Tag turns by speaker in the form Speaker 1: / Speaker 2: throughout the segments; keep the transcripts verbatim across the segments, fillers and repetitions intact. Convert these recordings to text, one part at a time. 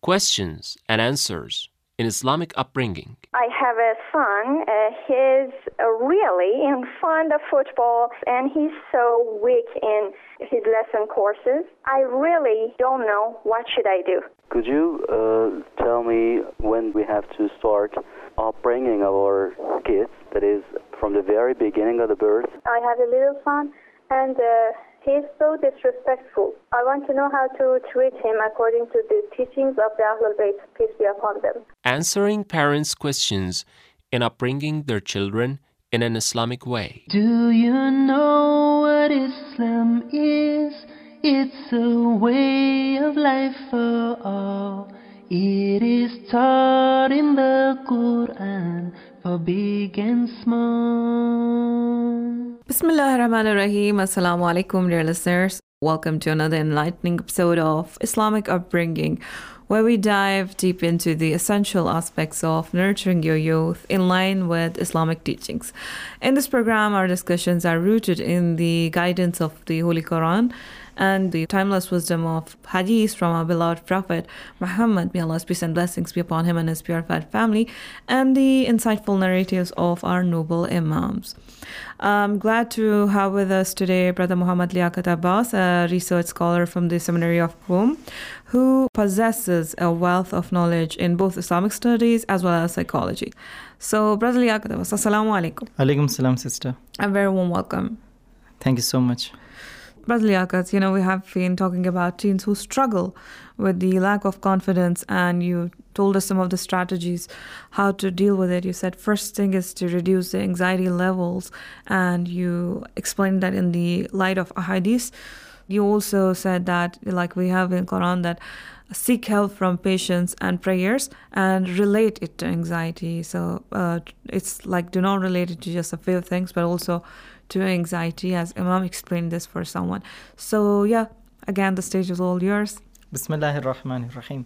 Speaker 1: Questions and answers in Islamic upbringing.
Speaker 2: I have a son. Uh, he's uh, really in fond of football, and he's so weak in his lesson courses. I really don't know what should I do.
Speaker 3: Could you uh, tell me when we have to start upbringing our kids, that is, from the very beginning of the birth?
Speaker 2: I have a little son, and uh, he's so disrespectful. I want to know how to treat him according to the teachings of the Ahlul Bayt, peace be upon them.
Speaker 1: Answering parents' questions in upbringing their children in an Islamic way.
Speaker 4: Do you know what Islam is? It's a way of life for all. It is taught in the Quran for big and small.
Speaker 5: Bismillah ar-Rahman ar-Rahim. Assalamu alaikum, dear listeners. Welcome to another enlightening episode of Islamic Upbringing, where we dive deep into the essential aspects of nurturing your youth in line with Islamic teachings. In this program, our discussions are rooted in the guidance of the Holy Quran and the timeless wisdom of hadith from our beloved Prophet Muhammad, may Allah's peace and blessings be upon him and his purified family, and the insightful narratives of our noble imams. I'm glad to have with us today Brother Muhammad Liaquat Abbas, a research scholar from the Seminary of Qom, who possesses a wealth of knowledge in both Islamic studies as well as psychology. So, Brother Liaquat Abbas, assalamu alaikum.
Speaker 6: Alaikum salam, sister.
Speaker 5: A very warm welcome.
Speaker 6: Thank you so much.
Speaker 5: Brother Liaquat, you know, we have been talking about teens who struggle with the lack of confidence, and you told us some of the strategies how to deal with it. You said first thing is to reduce the anxiety levels, and you explained that in the light of ahadith. You also said that, like we have in Quran, that seek help from patience and prayers and relate it to anxiety. So uh, it's like do not relate it to just a few things, but also to anxiety, as Imam explained this for someone. So yeah, again, the stage is all yours.
Speaker 6: Bismillahir Rahmanir Rahim.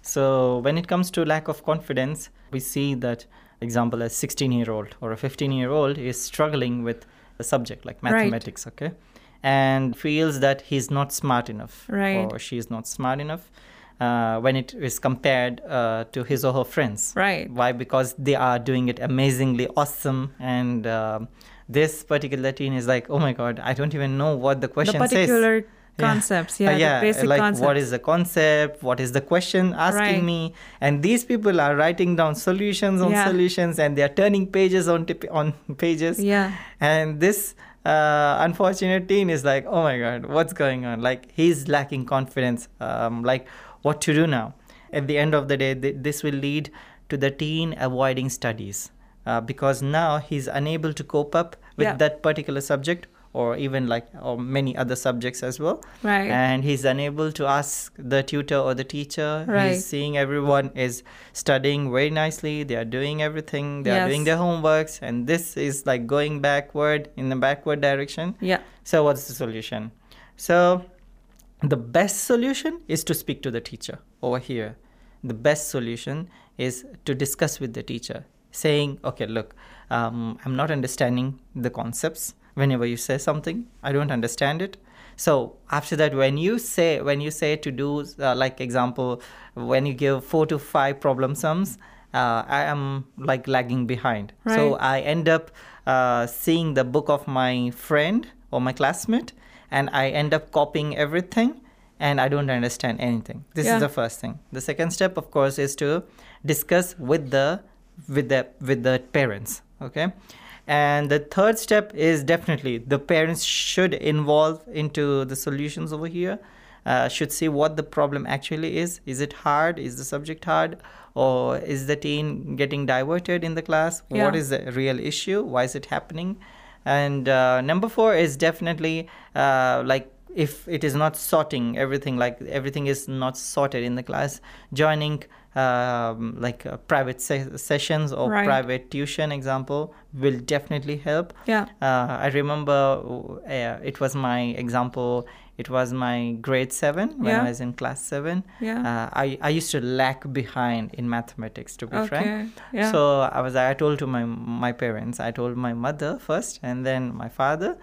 Speaker 6: So when it comes to lack of confidence, we see that, example, a sixteen-year-old or a fifteen-year-old is struggling with a subject like mathematics, right. okay, and feels that he's not smart enough,
Speaker 5: right.
Speaker 6: or she is not smart enough uh, when it is compared uh, to his or her friends.
Speaker 5: Right.
Speaker 6: Why? Because they are doing it amazingly awesome, and uh, this particular teen is like, oh my God, I don't even know what the question
Speaker 5: says. The particular
Speaker 6: says.
Speaker 5: concepts, yeah,
Speaker 6: yeah, uh, yeah
Speaker 5: the basic
Speaker 6: like
Speaker 5: concepts.
Speaker 6: What is the concept? What is the question asking
Speaker 5: right.
Speaker 6: me? And these people are writing down solutions on
Speaker 5: yeah.
Speaker 6: solutions, and they are turning pages on tip- on pages.
Speaker 5: Yeah.
Speaker 6: And this uh, unfortunate teen is like, oh my God, what's going on? Like, he's lacking confidence. Um, like, what to do now? At the end of the day, th- this will lead to the teen avoiding studies. Uh, because now he's unable to cope up with
Speaker 5: yeah.
Speaker 6: that particular subject, or even like or many other subjects as well.
Speaker 5: Right.
Speaker 6: And he's unable to ask the tutor or the teacher.
Speaker 5: Right.
Speaker 6: He's seeing everyone is studying very nicely. They are doing everything. They
Speaker 5: yes.
Speaker 6: are doing their homeworks. And this is like going backward in the backward direction.
Speaker 5: Yeah.
Speaker 6: So what's the solution? So the best solution is to speak to the teacher over here. The best solution is to discuss with the teacher, saying, okay, look, um, I'm not understanding the concepts. Whenever you say something, I don't understand it. So after that, when you say when you say to do, uh, like example, when you give four to five problem sums, uh, I am like lagging behind.
Speaker 5: Right.
Speaker 6: So I end up uh, seeing the book of my friend or my classmate, and I end up copying everything, and I don't understand anything. This
Speaker 5: yeah.
Speaker 6: is the first thing. The second step, of course, is to discuss with the with the with the parents, okay? And the third step is definitely the parents should involve into the solutions over here, uh, should see what the problem actually is. Is it hard? Is the subject hard? Or is the teen getting diverted in the class?
Speaker 5: Yeah.
Speaker 6: What is the real issue? Why is it happening? And uh, number four is definitely uh, like if it is not sorting everything, like everything is not sorted in the class, joining um, like uh, private se- sessions or
Speaker 5: right.
Speaker 6: private tuition example will definitely help.
Speaker 5: Yeah.
Speaker 6: Uh, I remember uh, it was my example. It was my grade seven when
Speaker 5: yeah.
Speaker 6: I was in class seven.
Speaker 5: Yeah.
Speaker 6: Uh, I, I used to lag behind in mathematics, to be
Speaker 5: okay.
Speaker 6: frank.
Speaker 5: Yeah.
Speaker 6: So I was I told to my my parents. I told my mother first, and then my father.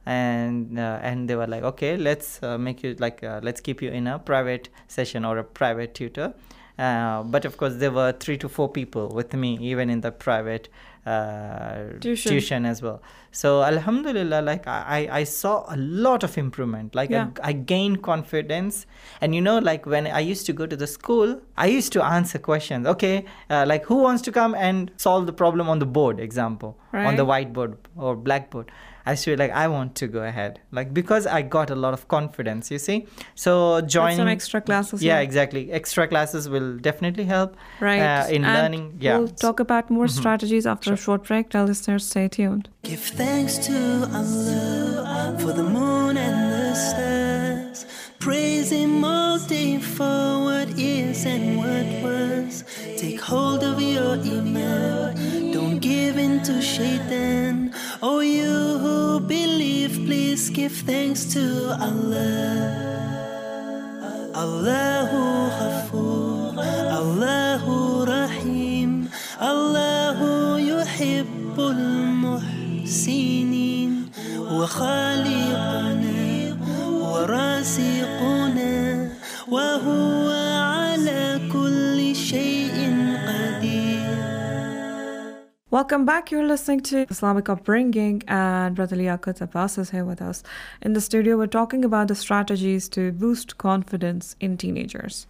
Speaker 6: And uh, and they were like, okay, let's uh, make you like uh, let's keep you in a private session or a private tutor. Uh, but of course, there were three to four people with me, even in the private uh,
Speaker 5: Tuition.
Speaker 6: tuition as well. So Alhamdulillah, like I, I saw a lot of improvement. Like
Speaker 5: Yeah.
Speaker 6: I, I gained confidence. And you know, like when I used to go to the school, I used to answer questions. Okay, uh, like who wants to come and solve the problem on the board, example, on the whiteboard or blackboard. I used to be like, I want to go ahead. Like because I got a lot of confidence, you see. So join
Speaker 5: some extra classes.
Speaker 6: Yeah, exactly. Extra classes will definitely help
Speaker 5: Right.
Speaker 6: uh, in
Speaker 5: And
Speaker 6: learning. Yeah.
Speaker 5: We'll talk about more strategies after a short break. Tell listeners, stay tuned.
Speaker 4: Give thanks to Allah for the moon and the stars. Praise Him all day for what is and what was. Take hold of your iman. Don't give in to shaitan. Oh, you who believe, please give thanks to Allah. Allahu Ghafoor, Allahu Rahim, Allahu Yuhibbul Muhsinin, Wa Khaliquna, Wa Rasiquna, Wa Huwa ala kulli shay'in qadir.
Speaker 5: Welcome back. You're listening to Islamic Upbringing, and Brother Liaquat Abbas is here with us. In the studio, we're talking about the strategies to boost confidence in teenagers.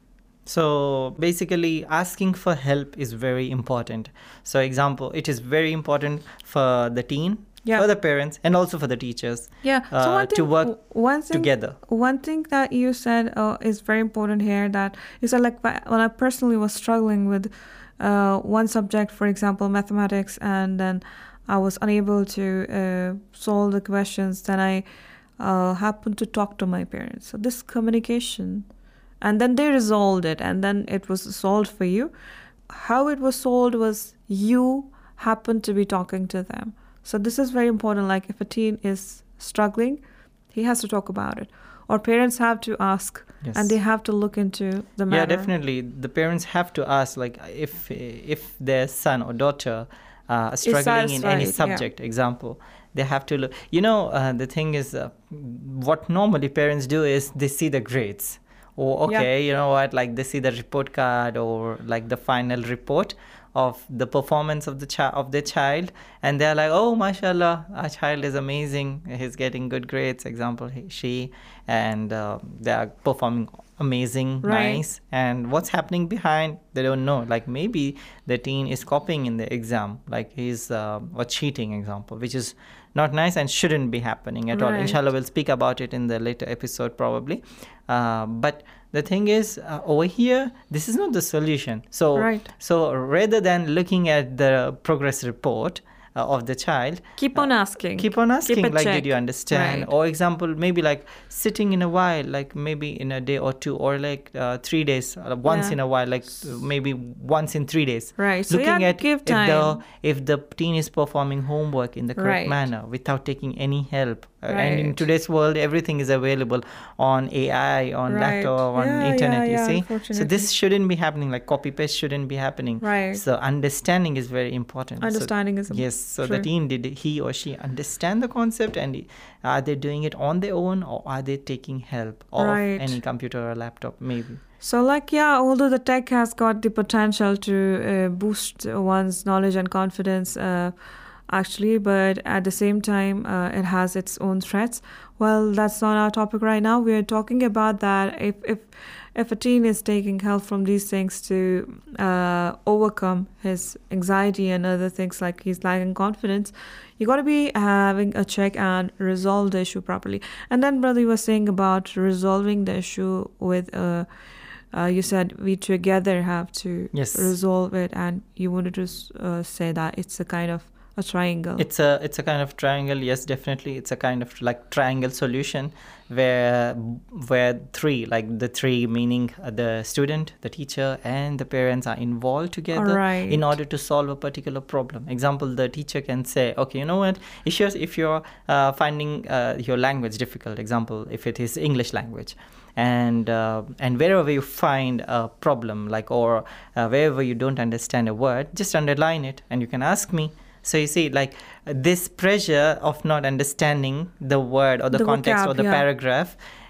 Speaker 6: So basically, asking for help is very important. So example, it is very important for the teen,
Speaker 5: Yeah.
Speaker 6: for the parents, and also for the teachers.
Speaker 5: Yeah. So
Speaker 6: uh,
Speaker 5: one thing,
Speaker 6: to work
Speaker 5: one thing,
Speaker 6: together.
Speaker 5: One thing that you said uh, is very important here. That you said, like, when I personally was struggling with uh, one subject, for example, mathematics, and then I was unable to uh, solve the questions, then I uh, happened to talk to my parents. So this communication, and then they resolved it, and then it was solved for you. How it was solved was you happened to be talking to them. So this is very important. Like if a teen is struggling, he has to talk about it. Or parents have to ask,
Speaker 6: Yes.
Speaker 5: and they have to look into the matter.
Speaker 6: Yeah, definitely. The parents have to ask, like, if if their son or daughter uh, are struggling in any
Speaker 5: satisfied, yeah.
Speaker 6: subject, example, they have to look. You know, uh, the thing is, uh, what normally parents do is they see the grades. Or, okay, you know what, like they see the report card or like the final report of the performance of the child of their child, and they're like, oh, mashallah, our child is amazing, he's getting good grades, example, he, she, and uh, they are performing amazing,
Speaker 5: Right.
Speaker 6: nice. And what's happening behind, they don't know. Like maybe the teen is copying in the exam, like he's uh, or cheating, example, which is not nice and shouldn't be happening at all.
Speaker 5: Right.
Speaker 6: Inshallah, we'll speak about it in the later episode probably. Uh, but the thing is, uh, over here, this is not the solution. So,
Speaker 5: Right.
Speaker 6: so rather than looking at the progress report uh, of the child,
Speaker 5: Keep on asking.
Speaker 6: keep on asking,
Speaker 5: a
Speaker 6: like,
Speaker 5: check.
Speaker 6: did you understand?
Speaker 5: Right.
Speaker 6: Or example, maybe like sitting in a while, like maybe in a day or two, or like uh, three days, uh, once
Speaker 5: Yeah.
Speaker 6: in a while, like uh, maybe once in three days.
Speaker 5: Right. So
Speaker 6: Looking
Speaker 5: yeah,
Speaker 6: at
Speaker 5: give
Speaker 6: if
Speaker 5: time.
Speaker 6: the if the teen is performing homework in the correct
Speaker 5: Right.
Speaker 6: manner without taking any help. Uh, And
Speaker 5: Right.
Speaker 6: in today's world, everything is available on A I, on
Speaker 5: Right.
Speaker 6: laptop, on
Speaker 5: Yeah,
Speaker 6: internet.
Speaker 5: yeah,
Speaker 6: you
Speaker 5: yeah,
Speaker 6: see, so
Speaker 5: unfortunately.
Speaker 6: this shouldn't be happening. Like copy paste shouldn't be happening.
Speaker 5: Right.
Speaker 6: So understanding is very important. So-
Speaker 5: Understanding is
Speaker 6: yes. So
Speaker 5: true.
Speaker 6: the teen, did he or she understand the concept, and are they doing it on their own, or are they taking help of
Speaker 5: Right.
Speaker 6: any computer or laptop, maybe?
Speaker 5: So, like, yeah, although the tech has got the potential to uh, boost one's knowledge and confidence, uh, actually, but at the same time, uh, it has its own threats. Well, that's not our topic right now. We are talking about that if if if a teen is taking help from these things to uh, overcome his anxiety and other things, like he's lacking confidence, you got to be having a check and resolve the issue properly. And then, brother, you were saying about resolving the issue with uh, uh, you said we together have to
Speaker 6: Yes.
Speaker 5: resolve it, and you wanted to uh, say that it's a kind of a triangle.
Speaker 6: It's a it's a kind of triangle. Yes, definitely. It's a kind of like triangle solution where where three, like the three meaning uh, the student, the teacher, and the parents are involved together
Speaker 5: Right.
Speaker 6: in order to solve a particular problem. Example, the teacher can say, okay, you know what? If you're if you're uh, finding uh, your language difficult, example, if it is English language, and uh, and wherever you find a problem, like or uh, wherever you don't understand a word, just underline it, and you can ask me. So you see, like this pressure of not understanding the word or the,
Speaker 5: The
Speaker 6: context
Speaker 5: vocab,
Speaker 6: or the
Speaker 5: yeah.
Speaker 6: paragraph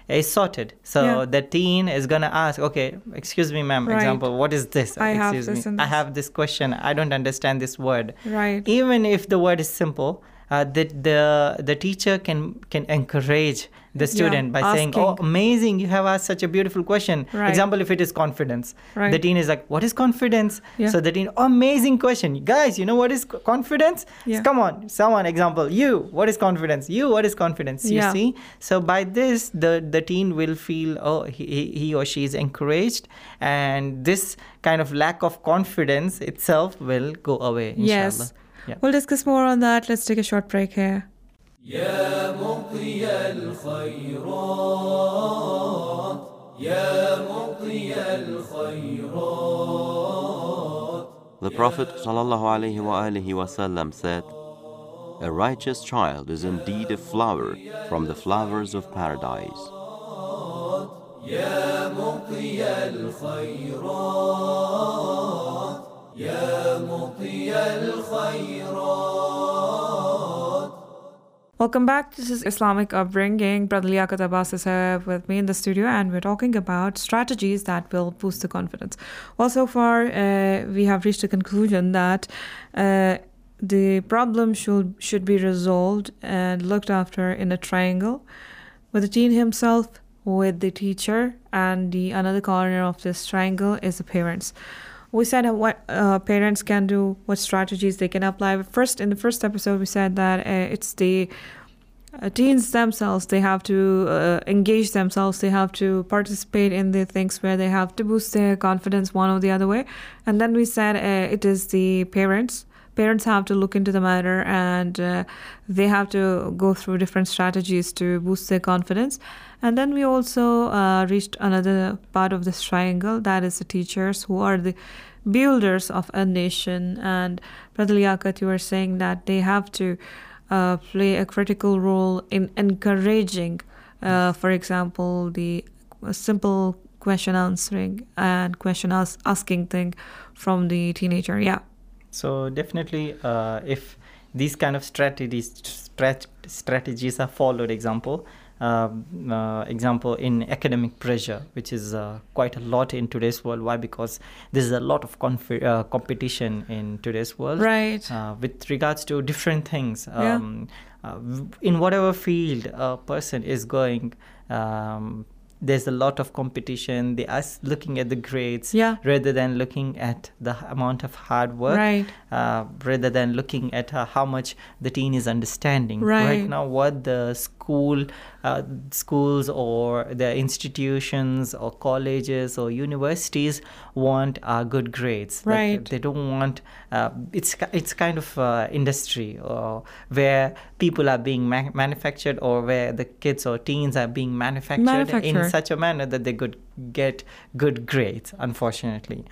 Speaker 6: is sorted. So
Speaker 5: Yeah.
Speaker 6: the teen is going to ask, okay, excuse me, ma'am,
Speaker 5: Right.
Speaker 6: example, what is this?
Speaker 5: I have
Speaker 6: excuse
Speaker 5: this
Speaker 6: me.
Speaker 5: and
Speaker 6: I
Speaker 5: this.
Speaker 6: have this question. I don't understand this word.
Speaker 5: Right.
Speaker 6: Even if the word is simple, uh, the, the the teacher can can encourage the student by saying,
Speaker 5: asking.
Speaker 6: oh, amazing, you have asked such a beautiful question.
Speaker 5: Right.
Speaker 6: Example, if it is confidence.
Speaker 5: Right.
Speaker 6: The teen is like, what is confidence?
Speaker 5: Yeah.
Speaker 6: So the teen, oh, amazing question. Guys, you know what is co- confidence?
Speaker 5: Yeah.
Speaker 6: Come on, someone, example, you, what is confidence? You, what is confidence? You
Speaker 5: Yeah.
Speaker 6: see? So by this, the, the teen will feel, oh, he, he or she is encouraged, and this kind of lack of confidence itself will go away, inshallah.
Speaker 5: Yes.
Speaker 6: Yeah.
Speaker 5: We'll discuss more on that. Let's take a short break here.
Speaker 7: يا مطي الخيرات يا مطي الخيرات.
Speaker 8: The Prophet ﷺ said, a righteous child is indeed a flower from the flowers of paradise.
Speaker 7: يا مطي الخيرات يا مطي الخيرات.
Speaker 5: Welcome back. This is Islamic Upbringing. Brother Liaquat Abbas is here with me in the studio, and we're talking about strategies that will boost the confidence. Well, so far, uh, we have reached a conclusion that uh, the problem should should be resolved and looked after in a triangle, with the teen himself, with the teacher, and the another corner of this triangle is the parents. We said what uh, parents can do, what strategies they can apply. But first, in the first episode, we said that uh, it's the uh, teens themselves. They have to uh, engage themselves. They have to participate in the things where they have to boost their confidence one or the other way. And then we said uh, it is the parents. Parents have to look into the matter, and uh, they have to go through different strategies to boost their confidence. And then we also uh, reached another part of this triangle, that is the teachers, who are the builders of a nation. And Brother Liaquat, you were saying that they have to uh, play a critical role in encouraging, uh, for example, the simple question answering and question as- asking thing from the teenager. Yeah.
Speaker 6: So definitely, uh, if these kind of strategies strat- strategies are followed, example, uh, uh, example in academic pressure, which is uh, quite a lot in today's world. Why? Because there's a lot of conf- uh, competition in today's world.
Speaker 5: Right.
Speaker 6: Uh, with regards to different things.
Speaker 5: Yeah.
Speaker 6: Um, uh, in whatever field a person is going, um, there's a lot of competition. They are looking at the grades
Speaker 5: Yeah.
Speaker 6: rather than looking at the amount of hard work,
Speaker 5: Right.
Speaker 6: uh, rather than looking at uh, how much the teen is understanding.
Speaker 5: Right.
Speaker 6: now, what the school, uh, schools or the institutions or colleges or universities want are good grades. Like,
Speaker 5: Right.
Speaker 6: they don't want. Uh, it's ki- it's kind of uh, industry uh, where people are being ma- manufactured, or where the kids or teens are being manufactured, in
Speaker 5: Manufactured.
Speaker 6: such a manner that they could get good grades. Unfortunately,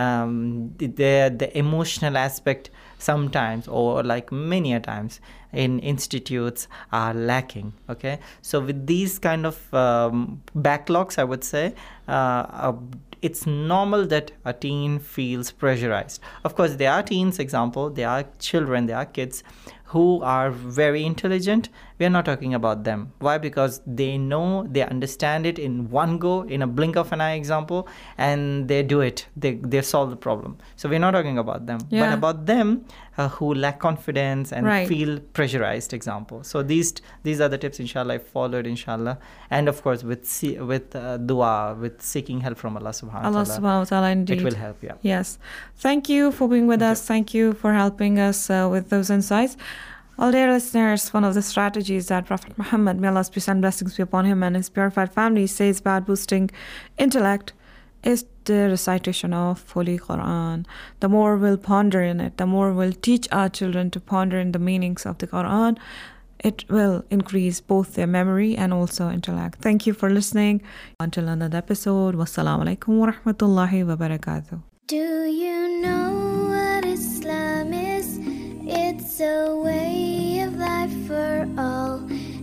Speaker 6: um, the the the emotional aspect sometimes, or like many a times in institutes, are lacking. Okay, so with these kind of um, backlogs, I would say uh, uh, it's normal that a teen feels pressurized. Of course, there are teens, example, there are children, there are kids who are very intelligent. We are not talking about them. Why? Because they know, they understand it in one go, in a blink of an eye, example, and they do it. They they solve the problem. So we're not talking about them,
Speaker 5: Yeah.
Speaker 6: but about them uh, who lack confidence and
Speaker 5: Right.
Speaker 6: feel pressurized, example. So these these are the tips, inshallah, I followed, inshallah, and of course with see, with uh, dua, with seeking help from Allah subhanahu
Speaker 5: Allah
Speaker 6: wa ta'ala.
Speaker 5: subhanahu wa ta'ala, indeed.
Speaker 6: It will help, yeah.
Speaker 5: Yes. Thank you for being with us. Thank you for helping us uh, with those insights. All dear listeners, one of the strategies that Prophet Muhammad, may Allah's peace and blessings be upon him and his purified family, says about boosting intellect is the recitation of Holy Quran. The more we'll ponder in it, the more we'll teach our children to ponder in the meanings of the Quran, it will increase both their memory and also intellect. Thank you for listening. Until another episode, wassalamu alaikum wa rahmatullahi wa barakatuh.
Speaker 9: Do you know what Islam is? It's a way of life for all.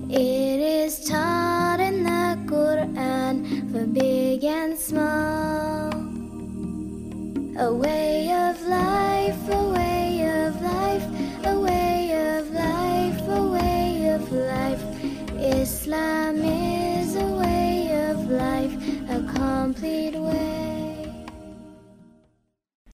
Speaker 9: It is taught in the Quran for big and small. A way of life, a way of life, a way of life, a way of life. Islam is a way complete way.